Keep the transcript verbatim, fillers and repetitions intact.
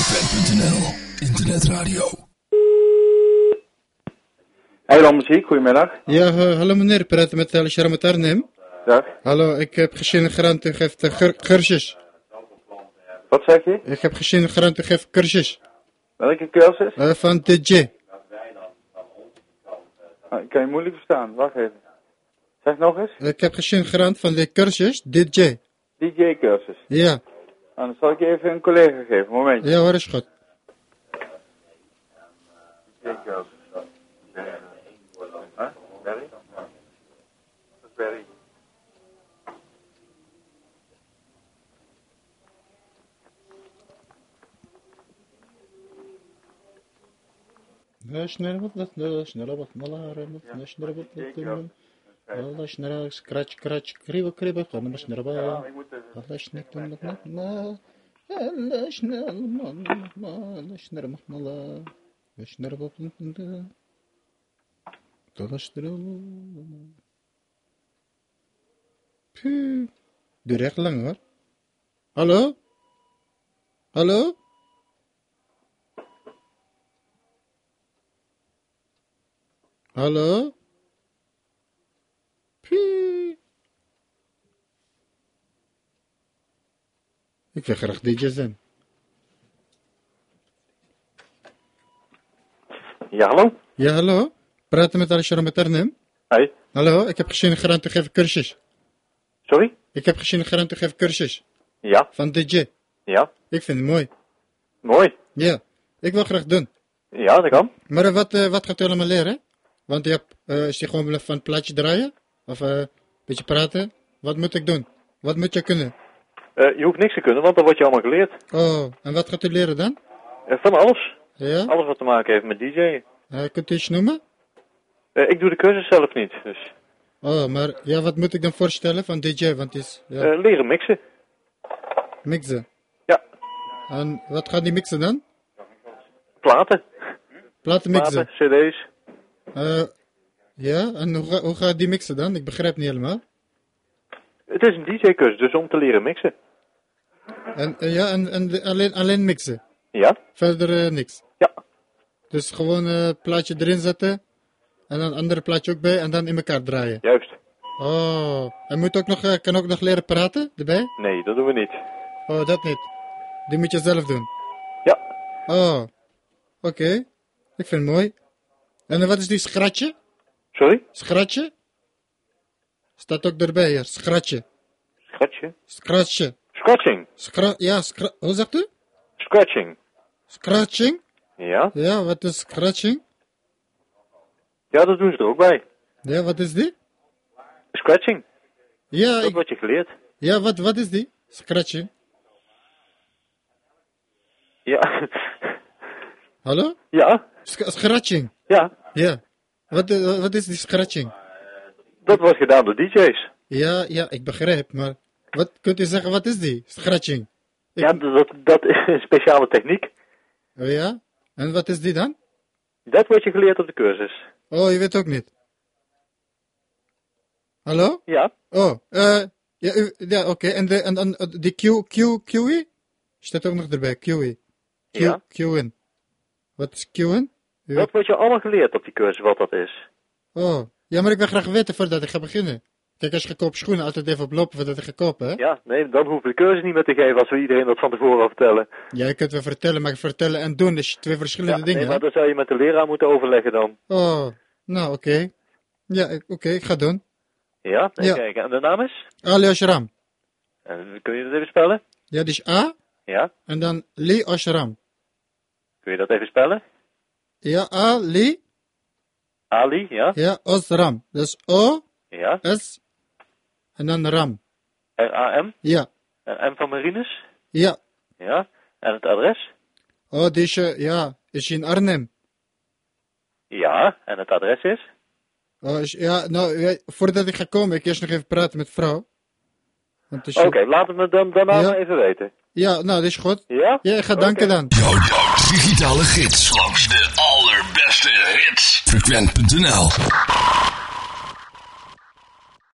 Frequent punt n l, internetradio. Eiland Muziek, goedemiddag. Ja, uh, hallo meneer, ik praat met Al-Sharam met Arnhem. Dag. Hallo, ik heb gezien grant, u geeft uh, gur- cursus. Wat zeg je? Ik heb gezien grant, u geeft cursus. Welke cursus? Uh, van D J. Ah, ik kan je moeilijk verstaan, wacht even. Zeg nog eens. Ik heb gezien grant van de cursus D J. D J-cursus. Ja. Nou, dan zal ik je even een collega geven, momentje. Ja hoor, is goed. D J-cursus. Huh? Barry? Dat is Barry. Snel wat dat, snel wat malare, snel wat dat. Allah snel, scratch, scratch, kriebel, kriebel, gaan we snel bij. Allah snel, dan dat na. Allah snel, man, man, snel, man, snel wat dat. Dat is er. Puh. Duurt echt lang hoor. Hallo? Hallo? Hallo? Puh. Ik wil graag D J zijn. Ja, hallo? Ja, hallo? Praten met Al-Sharam met Arnhem. Hey. Hallo, ik heb gezien grant te geven cursus. Sorry? Ik heb gezien grant te geven cursus. Ja. Van D J. Ja. Ik vind het mooi. Mooi. Ja, ik wil graag doen. Ja, dat kan. Maar uh, wat, uh, wat gaat u allemaal leren? Want je hebt, uh, is je gewoon van het plaatje draaien? Of een uh, beetje praten? Wat moet ik doen? Wat moet je kunnen? Uh, je hoeft niks te kunnen, want dan word je allemaal geleerd. Oh, en wat gaat u leren dan? Uh, van alles. Ja? Alles wat te maken heeft met D J. Uh, kunt u iets noemen? Uh, ik doe de cursus zelf niet, dus... Oh, maar ja, wat moet ik dan voorstellen van D J? Want het is... Ja, Uh, leren mixen. mixen. Ja. En wat gaat die mixen dan? Platen. Platen mixen. Platen, cd's. Uh, ja, en hoe, ga, hoe gaat die mixen dan? Ik begrijp niet helemaal. Het is een D J-cursus, dus om te leren mixen. En, uh, ja, en, en de, alleen, alleen mixen? Ja. Verder uh, niks? Ja. Dus gewoon een uh, plaatje erin zetten, en dan een ander plaatje ook bij, en dan in elkaar draaien? Juist. Oh, en moet ook nog, uh, kan ook nog leren praten erbij? Nee, dat doen we niet. Oh, dat niet. Die moet je zelf doen? Ja. Oh, oké. Okay. Ik vind het mooi. En uh, wat is die scratje? Sorry? Scratje? Staat ook erbij hier, scratje. Scratje? Scratje. Scratching. Scra ja, scra hoe zegt u? Scratching. Scratching? Ja. Ja, wat is scratching? Ja, dat doen ze er ook bij. Ja, wat is die? Scratching. Ja, dat ik... wordt je geleerd. Ja, wat, wat is die? Scratching. Ja. Hallo? Ja. Sk scratching. Ja. Ja. Wat, uh, wat is die scratching? Dat wordt gedaan door D J's. Ja, ja, ik begrijp, maar wat kunt u zeggen, wat is die scratching? Ik... Ja, dat, dat is een speciale techniek. Oh ja? En wat is die dan? Dat wordt je geleerd op de cursus. Oh, je weet ook niet. Hallo? Ja. Oh, eh, uh, ja, uh, ja oké. Okay. En, de, en dan uh, die Q, Q, Q I? Staat ook nog erbij, Q I. Q, ja. Q N. Wat is Q N? Ja. Dat wordt je allemaal geleerd op die cursus, wat dat is. Oh, ja, maar ik wil graag weten voordat ik ga beginnen. Kijk, als je gaat kopen schoenen, altijd even oplopen voordat ik ga kopen, hè? Ja, nee, dan hoeven we de cursus niet meer te geven als we iedereen dat van tevoren al vertellen. Ja, je kunt wel vertellen, maar vertellen en doen is twee verschillende ja, dingen. Nee, maar dan zou je met de leraar moeten overleggen dan. Oh, nou, oké. Okay. Ja, oké, okay, ik ga doen. Ja, even ja. kijken. En de naam is? Ali Ashram. En kun je dat even spellen? Ja, dus A. Ja. En dan Li Ashram. Kun je dat even spellen? Ja, Ali. Ali, ja. Ja, Osram. Dus O. Ja. S. En dan Ram. R A M? Ja. En M van Marinus? Ja. Ja. En het adres? Oh, deze, ja, is in Arnhem. Ja, en het adres is? Oh, is, ja, nou, ja, voordat ik ga komen, ik eerst nog even praten met vrouw. Oké, okay, laat het me dan daarna ja. maar even weten. Ja, nou, dat is goed. Ja? Ja, ik ga okay. danken dan. Jouw digitale gids langs de allerbeste hits. Frequent punt n l